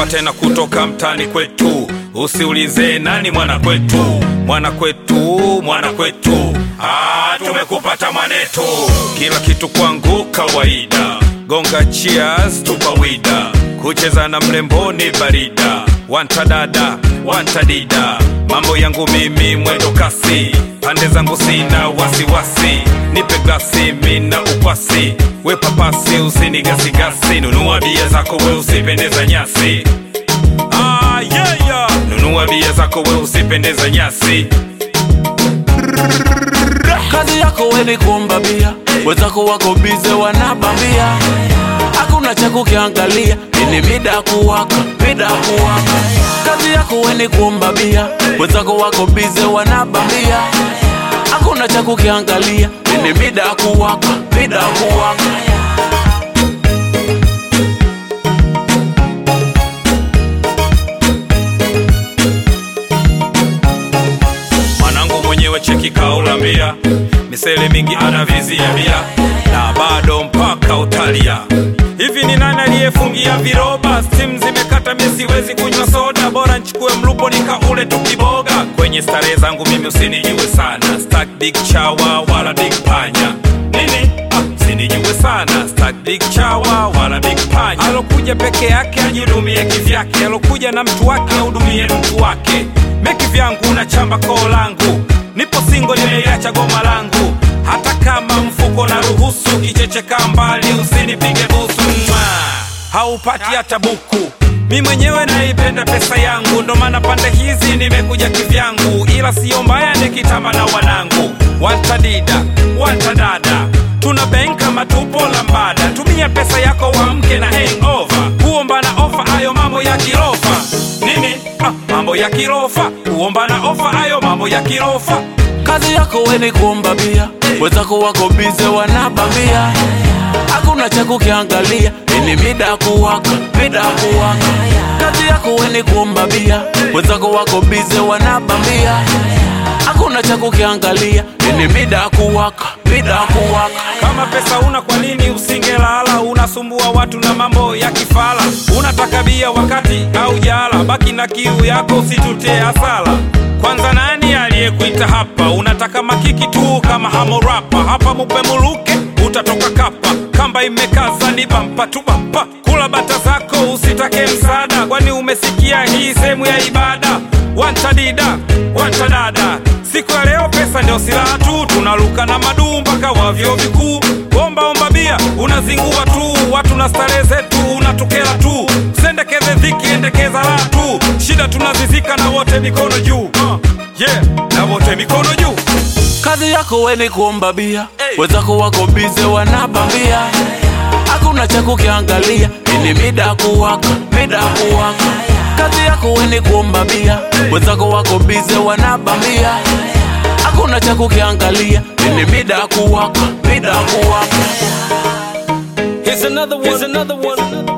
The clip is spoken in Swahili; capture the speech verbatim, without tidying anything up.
hapa tena kutoka mtani kwetu, usiulize nani mwana kwetu, mwana kwetu, mwana kwetu. Ah, tumekupata maneto, kila kitu kwangu kawaida, gonga cheers tupawida, kucheza na mrembo ni barida, wanta dada, wanta dida, mambo yangu mimi mwendo kasi, pande zangu sina wasiwasi, nipe glasi mina ukwasi, we papasi usinigasigasi, nunua bia zako we usipendeza nyasi. Ah yeah yeah, nunua bia zako we usipendeza nyasi. Kazi yako we ni kuomba bia, wenzako wako bize wanabambia, hakuna cha kukiangalia, ini mida kuwaka, mida kuwaka. Kazi yako we ni kuomba bia, wenzako wako bize wanabambia, hakuna cha kukiangalia, ini mida kuwaka, mida kuwaka. Mwanangu mwenyewe cheki kaulambia, misele mingi anavizia bia, na bado mpaka utalia. Hivi ni nani aliyefungia viroba? Steam zimekata mimi siwezi kunywa soda, bora nchukue mlupo nikaule tukiboga. Kwenye starehe zangu mimi usinijue sana, stack big chawa wala big panya. Nini? Ah, usinijue sana, stack big chawa wala big panya. Alokuja peke yake ajidumie kivyake, alokuja na mtu wake ahudumie mtu wake. Meki vyangu na chamba koo langu, nipo single nimeiacha goma langu, hata kama mfuko na ruhusu, kichecheka mbali usinipige busu. Haupati hata buku, mi mwenyewe naipenda pesa yangu, ndo maana pande hizi nimekuja kivyangu, ila sio mbaya nikitama na wanangu. Wanta dida, wanta dada, tuna bank kama tupo lambada, tumia pesa yako wamke na hangover, kuomba na ofa ayo mambo ya kirofa. Nini? Ah, mambo ya kirofa, kuomba na ofa ayo mambo ya kirofa. Kazi yako we ni kuomba bia, wenzako wako bize wanabambia, hakuna cha kukiangalia, ini mida kuwaka, mida kuwaka. Kazi yako we ni kuomba bia, wenzako wako bize wanabambia, hakuna cha kukiangalia, ini mida kuwaka, mida kuwaka. Kama pesa una kwa nini usingelala, unasumbua watu na mambo ya kifala. Unataka bia wakati au jala, baki na kiu yako usitutee hasala. Kwanza nani aliyekuita hapa? Unataka makiki tu kama hamo rapa, hapa mupe muluke utatoka kapa, kamba imekaza ni bampa tu bampa. Kula bata zako usitake msaada, kwani umesikia hii sehemu ya ibada. Wanta dida, wanta dada, siku ya leo pesa ndio silaha tu, tunaluka na madu mpaka wa vyuo vikuu. Omba omba bia unazingua tu, watu na starehe zetu unatukela tu, sendekeze dhiki endekeza la tu, shida tunazizika na wote mikono juu. uh, Yeah, na wote mikono juu. Kazi yako we ni kuomba bia, wenzako wako bize wanabambia, hakuna cha kukiangalia, ini mida kuwaka, mida kuwaka. Kazi yako we ni kuomba bia, wenzako wako bize wanabambia, hakuna cha kukiangalia, ini mida kuwaka, mida kuwaka. Here's another one, here's another one.